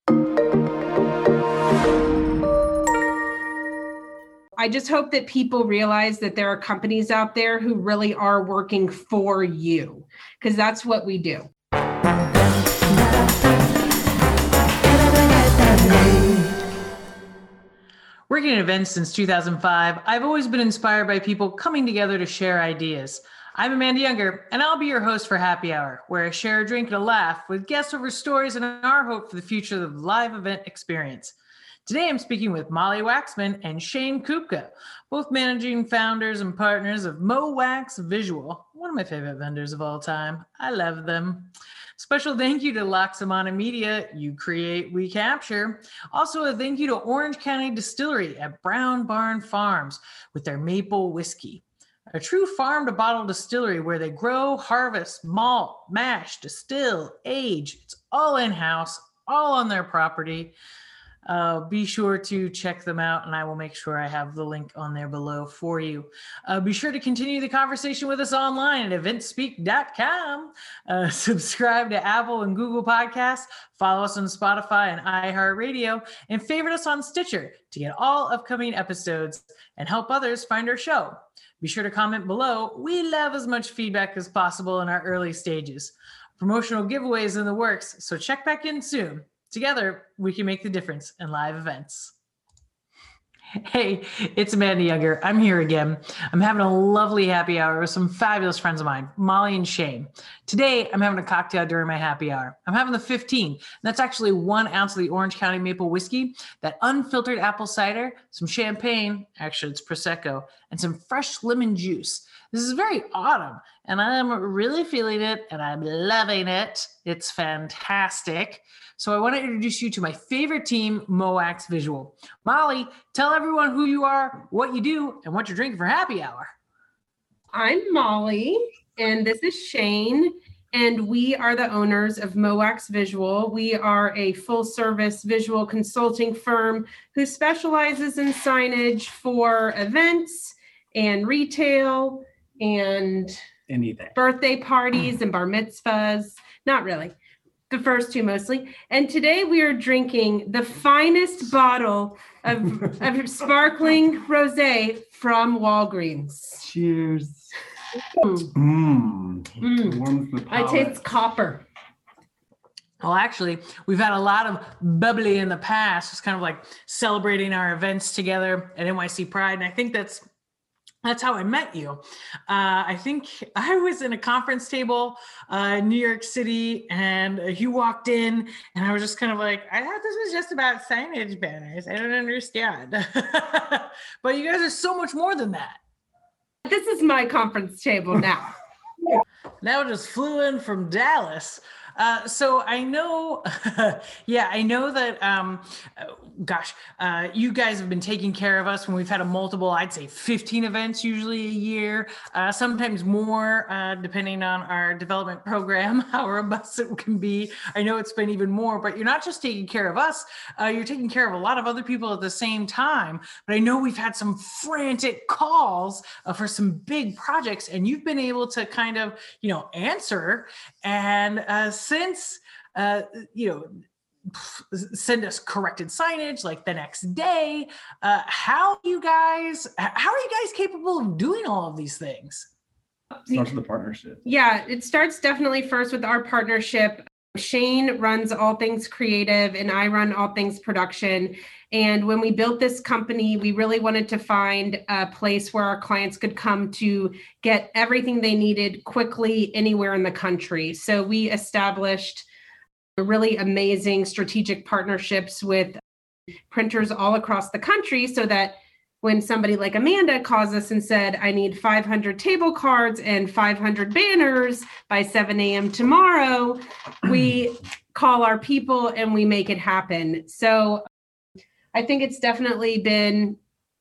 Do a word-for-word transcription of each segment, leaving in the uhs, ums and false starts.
I just hope that people realize that there are companies out there who really are working for you, because that's what we do. Working in events since two thousand five, I've always been inspired by people coming together to share ideas. I'm Amanda Younger, and I'll be your host for Happy Hour, where I share a drink and a laugh with guests over stories and our hope for the future of the live event experience. Today, I'm speaking with Molly Waxman and Shane Kupka, both managing founders and partners of MoWax Visual, one of my favorite vendors of all time. I love them. Special thank you to Loxamana Media, you create, we capture. Also a thank you to Orange County Distillery at Brown Barn Farms with their maple whiskey. A true farm-to-bottle distillery where they grow, harvest, malt, mash, distill, age. It's all in-house, all on their property. Uh, be sure to check them out, and I will make sure I have the link on there below for you. Uh, be sure to continue the conversation with us online at event speak dot com. Uh, subscribe to Apple and Google Podcasts, follow us on Spotify and iHeartRadio, and favorite us on Stitcher to get all upcoming episodes and help others find our show. Be sure to comment below. We love as much feedback as possible in our early stages. Promotional giveaways in the works, so check back in soon. Together, we can make the difference in live events. Hey, it's Amanda Younger. I'm here again. I'm having a lovely happy hour with some fabulous friends of mine, Molly and Shane. Today, I'm having a cocktail during my happy hour. I'm having the fifteen. That's actually one ounce of the Orange County Maple Whiskey, that unfiltered apple cider, some champagne, actually it's Prosecco, and some fresh lemon juice. This is very autumn, and I'm really feeling it, and I'm loving it. It's fantastic. So I want to introduce you to my favorite team, MoWax Visual. Molly, tell everyone who you are, what you do, and what you're drinking for happy hour. I'm Molly, and this is Shane, and we are the owners of MoWax Visual. We are a full-service visual consulting firm who specializes in signage for events and retail and anything, birthday parties and bar mitzvahs. Not really. The first two mostly. And today we are drinking the finest bottle of, of sparkling rosé from Walgreens. Cheers. Mm. Mm. Mm. Warms the I palate. taste copper. Well, actually, we've had a lot of bubbly in the past, just kind of like celebrating our events together at N Y C Pride. And I think that's That's how I met you. Uh, I think I was in a conference table uh, in New York City, and uh, you walked in, and I was just kind of like, I thought this was just about signage banners. I don't understand. But you guys are so much more than that. This is my conference table now. Now just flew in from Dallas. Uh, so I know, yeah, I know that, um, gosh, uh, you guys have been taking care of us when we've had a multiple, I'd say fifteen events usually a year, uh, sometimes more, uh, depending on our development program, how robust it can be. I know it's been even more, but you're not just taking care of us, uh, you're taking care of a lot of other people at the same time. But I know we've had some frantic calls uh, for some big projects, and you've been able to kind of, you know, answer and, uh, since, uh, you know, send us corrected signage like the next day. Uh, how you guys, how are you guys capable of doing all of these things? Starts with the partnership. Yeah, it starts definitely first with our partnership. Shane runs all things creative and I run all things production. And when we built this company, we really wanted to find a place where our clients could come to get everything they needed quickly anywhere in the country. So we established really amazing strategic partnerships with printers all across the country so that when somebody like Amanda calls us and said, I need five hundred table cards and five hundred banners by seven a.m. tomorrow, we call our people and we make it happen. So I think it's definitely been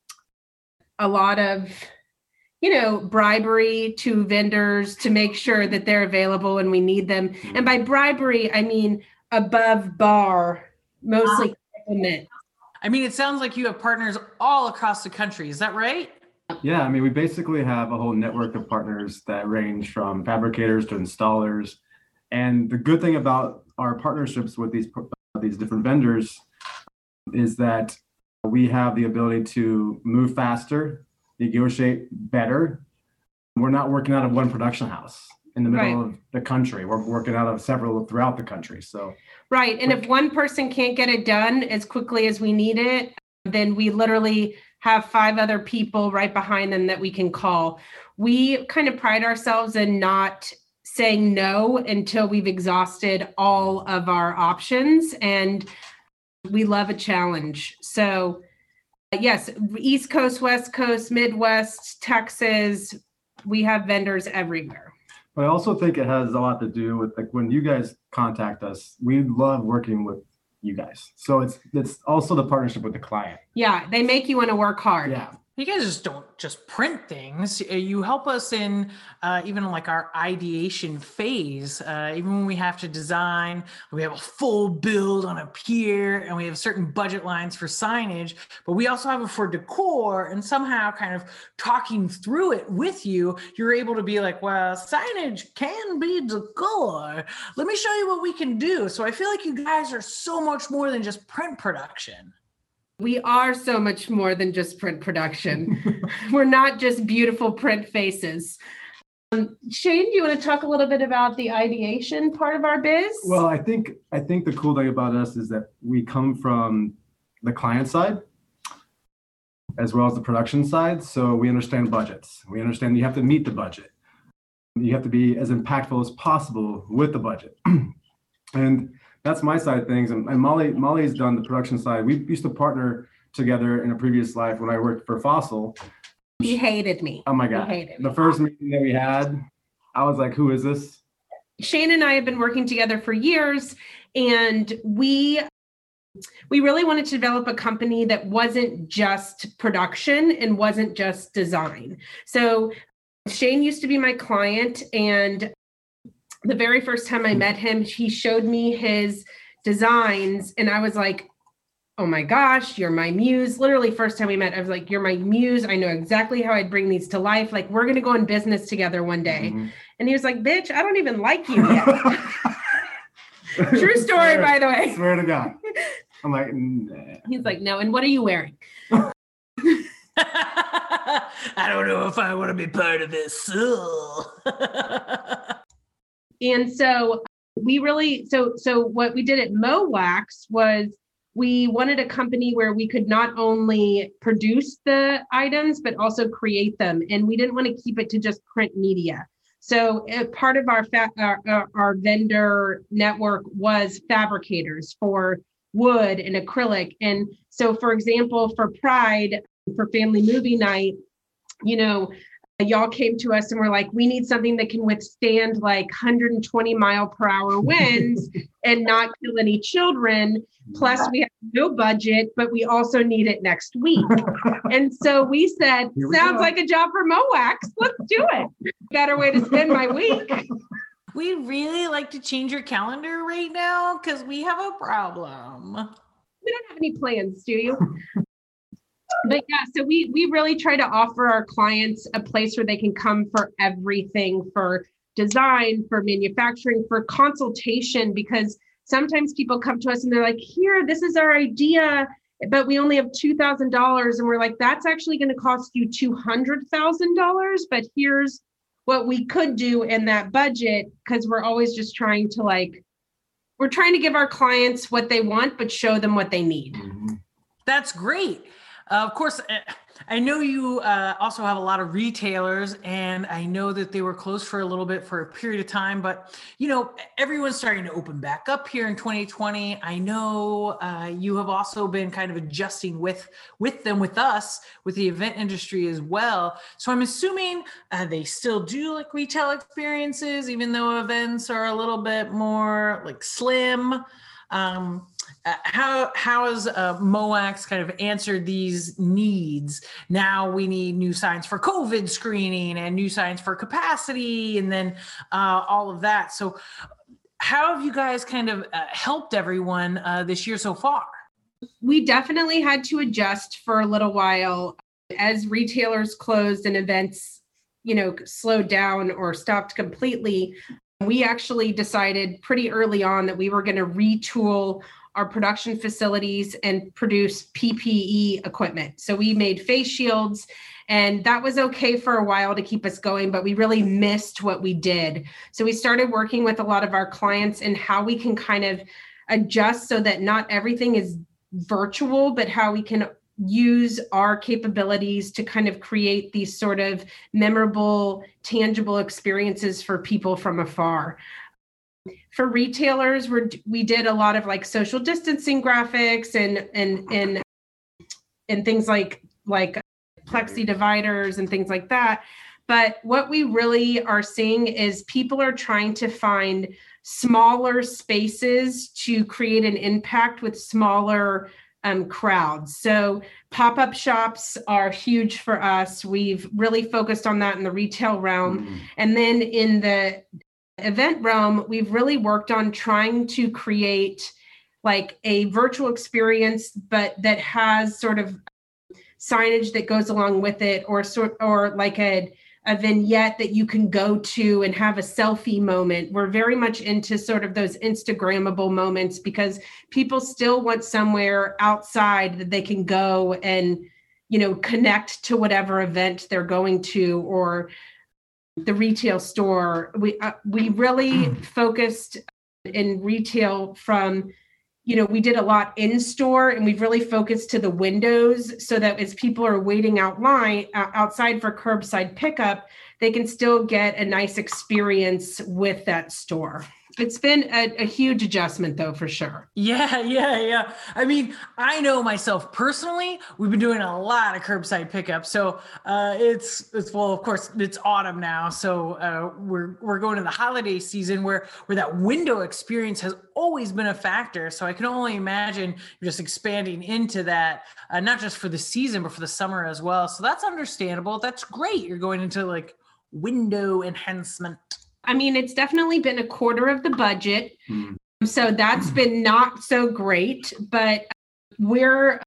a lot of, you know, bribery to vendors to make sure that they're available when we need them. And by bribery, I mean above bar, mostly compliment. I mean, it sounds like you have partners all across the country. Is that right? Yeah, I mean, we basically have a whole network of partners that range from fabricators to installers. And the good thing about our partnerships with these these different vendors is that we have the ability to move faster, negotiate better. We're not working out of one production house in the middle Right. of the country. We're working out of several throughout the country. So, Right. And if one person can't get it done as quickly as we need it, then we literally have five other people right behind them that we can call. We kind of pride ourselves in not saying no until we've exhausted all of our options, and we love a challenge. So yes, East Coast, West Coast, Midwest, Texas, we have vendors everywhere. but I also think it has a lot to do with like when you guys contact us, we love working with you guys. So it's it's also the partnership with the client. Yeah, they make you want to work hard. Yeah. You guys just don't just print things. You help us in uh, even like our ideation phase. Uh, even when we have to design, we have a full build on a pier and we have certain budget lines for signage, but we also have it for decor, and somehow kind of talking through it with you, you're able to be like, well, signage can be decor. Let me show you what we can do. So I feel like you guys are so much more than just print production. We are so much more than just print production. We're not just beautiful print faces. Um, Shane, do you want to talk a little bit about the ideation part of our biz? Well, I think I think the cool thing about us is that we come from the client side as well as the production side. So we understand budgets. We understand you have to meet the budget. You have to be as impactful as possible with the budget. And that's my side of things. And, and Molly, Molly's done the production side. We used to partner together in a previous life when I worked for Fossil. He hated me. Oh my He God. hated The me. first meeting that we had, I was like, who is this? Shane and I have been working together for years, and we we really wanted to develop a company that wasn't just production and wasn't just design. So Shane used to be my client, and the very first time I met him, he showed me his designs, and I was like, oh my gosh, you're my muse. Literally, first time we met, I was like, you're my muse. I know exactly how I'd bring these to life. Like, we're going to go in business together one day. Mhm. And he was like, bitch, I don't even like you yet. True story, Swear- by the way. Swear to God. I'm like, nah. He's like, no. And what are you wearing? I don't know if I want to be part of this. And so we really, so, so what we did at MoWax was we wanted a company where we could not only produce the items, but also create them. And we didn't want to keep it to just print media. So uh, part of our, fa- our, our, our vendor network was fabricators for wood and acrylic. And so, for example, for Pride, for family movie night, you know, y'all came to us and were like, we need something that can withstand like one hundred twenty mile per hour winds and not kill any children. Plus we have no budget, but we also need it next week. And so we said, Here we sounds go. like a job for MoWax. Let's do it. Better way to spend my week. We really like to change your calendar right now because we have a problem. We don't have any plans, do you? But yeah, so we we really try to offer our clients a place where they can come for everything, for design, for manufacturing, for consultation, because sometimes people come to us and they're like, here, this is our idea, but we only have two thousand dollars. And we're like, that's actually going to cost you two hundred thousand dollars. But here's what we could do in that budget, because we're always just trying to like, we're trying to give our clients what they want, but show them what they need. Mhm. That's great. Uh, of course, uh, I know you uh, also have a lot of retailers, and I know that they were closed for a little bit for a period of time, but you know, everyone's starting to open back up here in twenty twenty. I know uh, you have also been kind of adjusting with with them, with us, with the event industry as well. So I'm assuming uh, they still do like retail experiences, even though events are a little bit more like slim. Um, Uh, how how has uh, MoWax kind of answered these needs? Now we need new signs for COVID screening and new signs for capacity, and then uh, all of that. So, how have you guys kind of uh, helped everyone uh, this year so far? We definitely had to adjust for a little while as retailers closed and events, you know, slowed down or stopped completely. We actually decided pretty early on that we were going to retool our production facilities and produce P P E equipment. So we made face shields, and that was okay for a while to keep us going, but we really missed what we did. So we started working with a lot of our clients and how we can kind of adjust so that not everything is virtual, but how we can use our capabilities to kind of create these sort of memorable, tangible experiences for people from afar. For retailers, we're, we did a lot of like social distancing graphics and and and and things like like plexi dividers and things like that. But what we really are seeing is people are trying to find smaller spaces to create an impact with smaller um, crowds. So pop-up shops are huge for us. We've really focused on that in the retail realm. Mm-hmm. And then in the event realm, we've really worked on trying to create like a virtual experience, but that has sort of signage that goes along with it, or sort or like a, a vignette that you can go to and have a selfie moment. We're very much into sort of those Instagrammable moments because people still want somewhere outside that they can go and, you know, connect to whatever event they're going to, or the retail store. We uh, we really focused in retail from, you know, we did a lot in store, and we've really focused to the windows so that as people are waiting out line uh, outside for curbside pickup, they can still get a nice experience with that store. It's been a, a huge adjustment though, for sure. Yeah, yeah, yeah. I mean, I know myself personally, we've been doing a lot of curbside pickup. So uh, it's, it's, well, of course it's autumn now. So uh, we're, we're going to the holiday season where, where that window experience has always been a factor. So I can only imagine just expanding into that, uh, not just for the season, but for the summer as well. So that's understandable. That's great. You're going into like window enhancement. I mean, it's definitely been a quarter of the budget. Mm. So that's been not so great, but we're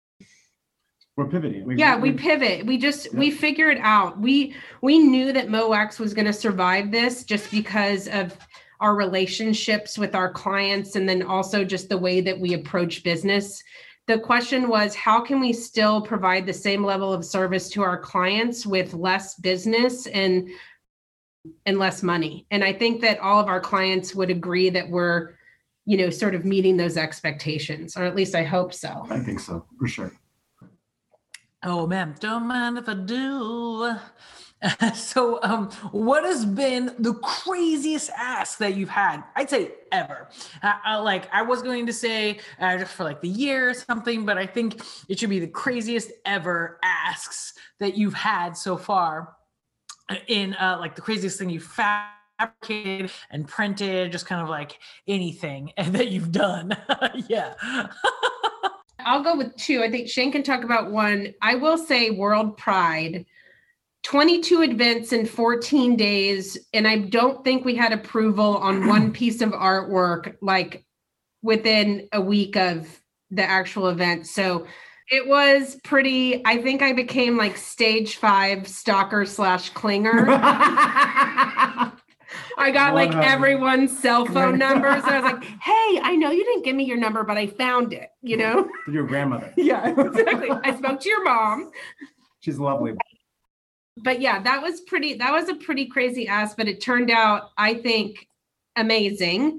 we're pivoting. We, yeah, we, we pivot. We just, yeah. we figure it out. We, we knew that MOAX was going to survive this just because of our relationships with our clients. And then also just the way that we approach business. The question was, how can we still provide the same level of service to our clients with less business and and less money? And I think that all of our clients would agree that we're, you know, sort of meeting those expectations, or at least I hope so. I think so, for sure. Oh man, don't mind if I do. So um, what has been the craziest ask that you've had? I'd say ever. Uh, uh, like I was going to say uh, just for like the year or something, but I think it should be the craziest ever asks that you've had so far. In uh, like the craziest thing you fabricated and printed, just kind of like anything that you've done. Yeah. I'll go with two. I think Shane can talk about one. I will say World Pride, twenty-two events in fourteen days. And I don't think we had approval on one piece of artwork, like within a week of the actual event. So it was pretty, I think I became like stage five stalker slash clinger. I got like everyone's cell phone numbers. I was like, hey, I know you didn't give me your number, but I found it, you know? Your grandmother. Yeah, exactly. I spoke to your mom. She's lovely. But yeah, that was pretty, that was a pretty crazy ask, but it turned out, I think, amazing.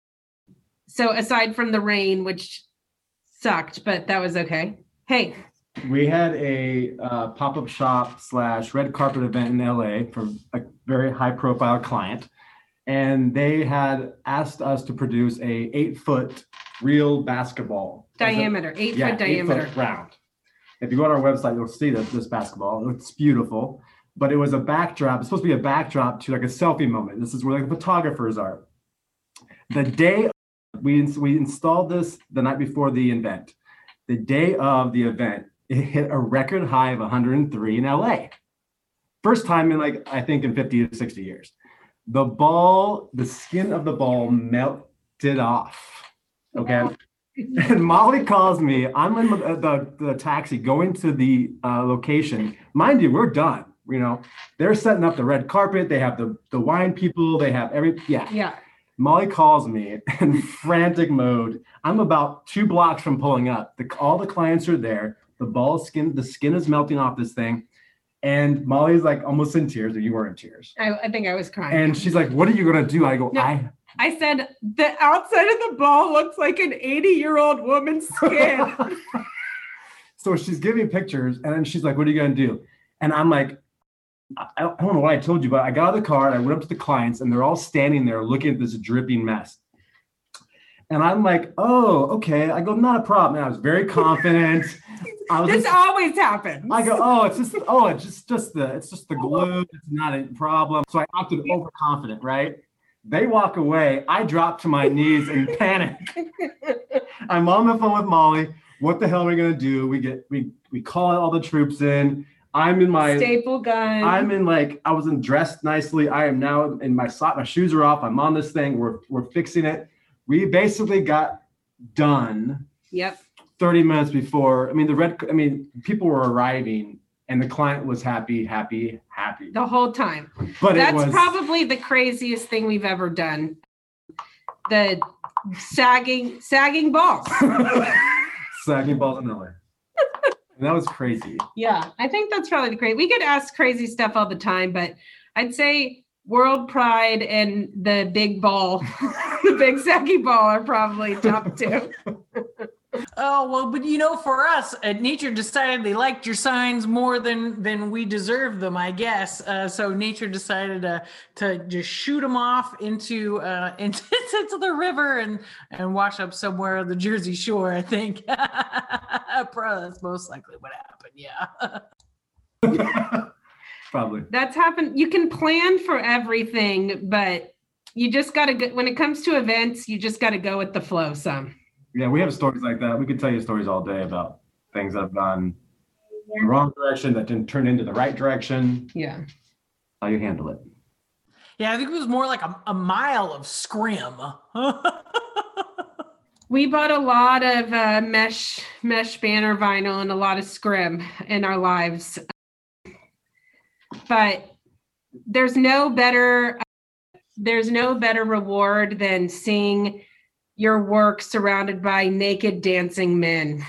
So aside from the rain, which sucked, but that was okay. Hey. We had a uh, pop-up shop slash red carpet event in L A for a very high profile client. And they had asked us to produce a eight foot real basketball. Diameter, eight yeah, foot diameter. Eight foot round. If you go on our website, you'll see this, this basketball. It's beautiful, but it was a backdrop. It's supposed to be a backdrop to like a selfie moment. This is where like the photographers are. The day we, we installed this the night before the event. The day of the event, it hit a record high of one hundred three in L A. First time in like, I think in fifty to sixty years. The ball, the skin of the ball melted off, okay? And Molly calls me, I'm in the, the, the taxi going to the uh, location. Mind you, we're done, you know? They're setting up the red carpet. They have the, the wine people. They have every, yeah. Yeah. Molly calls me in frantic mode. I'm about two blocks from pulling up. The, all the clients are there. The ball skin, the skin is melting off this thing. And Molly's like almost in tears, or you were in tears. I, I think I was crying. And she's like, what are you going to do? I go, No. I. I said, the outside of the ball looks like an eighty-year-old woman's skin. So she's giving pictures, and then she's like, what are you going to do? And I'm like, I I don't know what I told you, but I got out of the car and I went up to the clients, and they're all standing there looking at this dripping mess. And I'm like, oh, okay. I go, not a problem. And I was very confident. I was This just, always happens. I go, oh, it's just, oh, it's just, just the, it's just the glue. It's not a problem. So I acted overconfident, right? They walk away. I drop to my knees in panic. I'm on the phone with Molly. What the hell are we gonna do? We get, we, we call all the troops in. I'm in my staple gun. I'm in like, I wasn't dressed nicely. I am now in my sock. My shoes are off. I'm on this thing. We're, we're fixing it. We basically got done Yep. thirty minutes before. I mean, the red, I mean, people were arriving and the client was happy, happy, happy. The whole time. But That's it was probably the craziest thing we've ever done. The sagging, sagging balls. sagging balls in L A. And that was crazy. Yeah, I think that's probably the crazy. We get asked crazy stuff all the time, but I'd say World Pride and the big ball, the big saggy ball are probably top two. Oh, well, but you know, for us, uh, nature decided they liked your signs more than than we deserved them, I guess. Uh, so nature decided to to just shoot them off into uh, into, into the river and and wash up somewhere on the Jersey Shore, I think. Probably that's most likely what happened. Yeah. Probably. That's happened. You can plan for everything, but you just got to go. When it comes to events, you just got to go with the flow some. Yeah, we have stories like that. We could tell you stories all day about things that have gone the wrong direction that didn't turn into the right direction. Yeah. How you handle it. Yeah, I think it was more like a, a mile of scrim. We bought a lot of uh, mesh mesh banner vinyl and a lot of scrim in our lives. But there's no better there's no better reward than seeing your work surrounded by naked dancing men.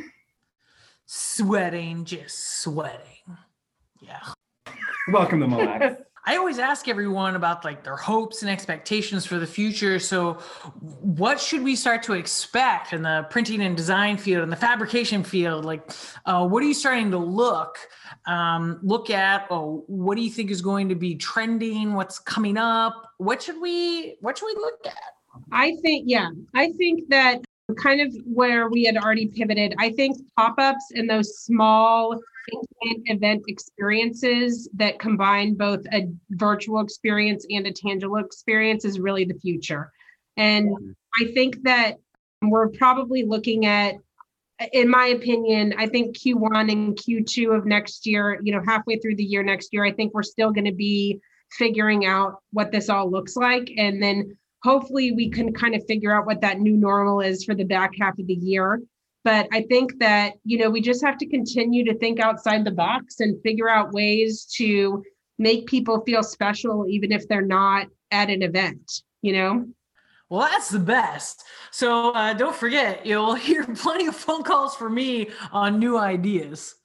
Sweating, just sweating. Yeah. Welcome to Mille Lacs. I always ask everyone about like their hopes and expectations for the future. So what should we start to expect in the printing and design field and the fabrication field? Like, uh, what are you starting to look, um, look at? Oh, what do you think is going to be trending? What's coming up? What should we, what should we look at? I think, yeah, I think that kind of where we had already pivoted, I think pop-ups and those small intimate event experiences that combine both a virtual experience and a tangible experience is really the future. And I think that we're probably looking at, in my opinion, I think Q one and Q two of next year, you know, halfway through the year next year, I think we're still going to be figuring out what this all looks like. And then hopefully we can kind of figure out what that new normal is for the back half of the year. But I think that, you know, we just have to continue to think outside the box and figure out ways to make people feel special, even if they're not at an event, you know? Well, that's the best. So uh, don't forget, you'll hear plenty of phone calls from me on new ideas.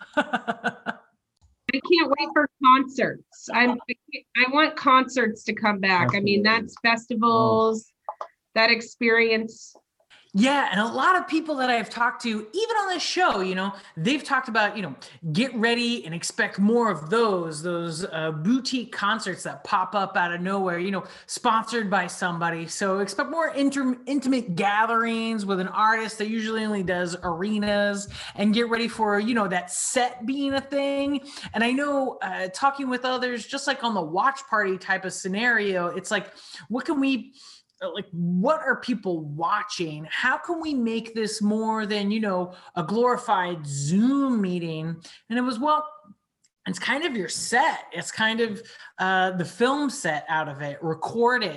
I can't wait for concerts. I'm, I want concerts to come back. I mean, that's festivals, that experience. Yeah, and a lot of people that I've talked to, even on this show, you know, they've talked about, you know, get ready and expect more of those, those uh, boutique concerts that pop up out of nowhere, you know, sponsored by somebody. So expect more inter- intimate gatherings with an artist that usually only does arenas, and get ready for, you know, that set being a thing. And I know uh, talking with others, just like on the watch party type of scenario, it's like, what can we... like, what are people watching? How can we make this more than, you know, a glorified Zoom meeting? And it was, well, it's kind of your set. It's kind of uh, the film set out of it, record it,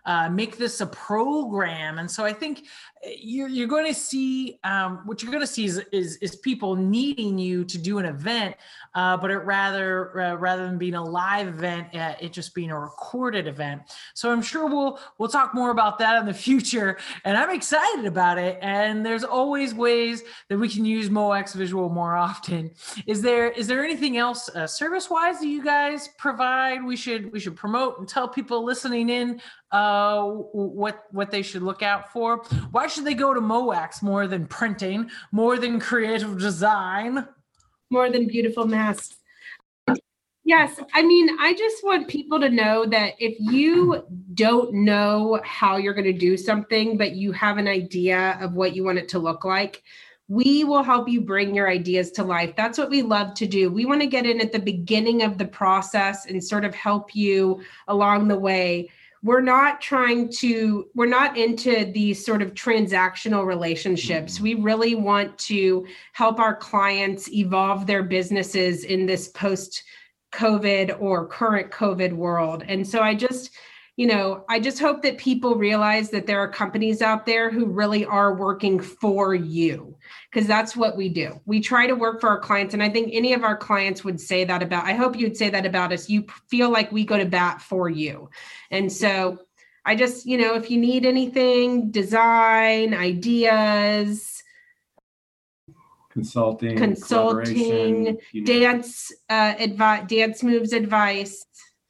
uh, make this a program. And so I think you're, you're going to see, um, what you're going to see is, is, is people needing you to do an event, uh, but it rather, uh, rather than being a live event, uh, it just being a recorded event. So I'm sure we'll, we'll talk more about that in the future, and I'm excited about it. And there's always ways that we can use MoX Visual more often. Is there, is there anything else uh, service-wise that you guys provide? We should, we should promote and tell people listening in uh, what, what they should look out for. Why should they go to MoX more than printing, more than creative design? More than beautiful masks. Yes, I mean, I just want people to know that if you don't know how you're going to do something, but you have an idea of what you want it to look like, we will help you bring your ideas to life. That's what we love to do. We want to get in at the beginning of the process and sort of help you along the way. We're not trying to, we're not into these sort of transactional relationships. We really want to help our clients evolve their businesses in this post-COVID or current COVID world. And so I just, you know, I just hope that people realize that there are companies out there who really are working for you, because that's what we do. We try to work for our clients. And I think any of our clients would say that about, I hope you'd say that about us. You feel like we go to bat for you. And so I just, you know, if you need anything, design, ideas, Consulting, consulting, you know. dance, uh, advice, dance moves advice,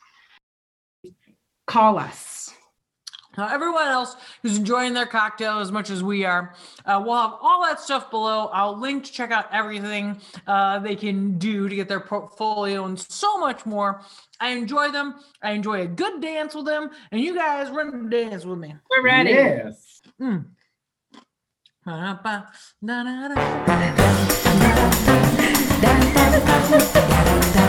call us. Now, everyone else who's enjoying their cocktail as much as we are, uh, we'll have all that stuff below. I'll link to check out everything uh, they can do to get their portfolio and so much more. I enjoy them. I enjoy a good dance with them. And you guys run the dance with me. We're ready. Yes. Mm. Da da da da da da da da da da da da da da.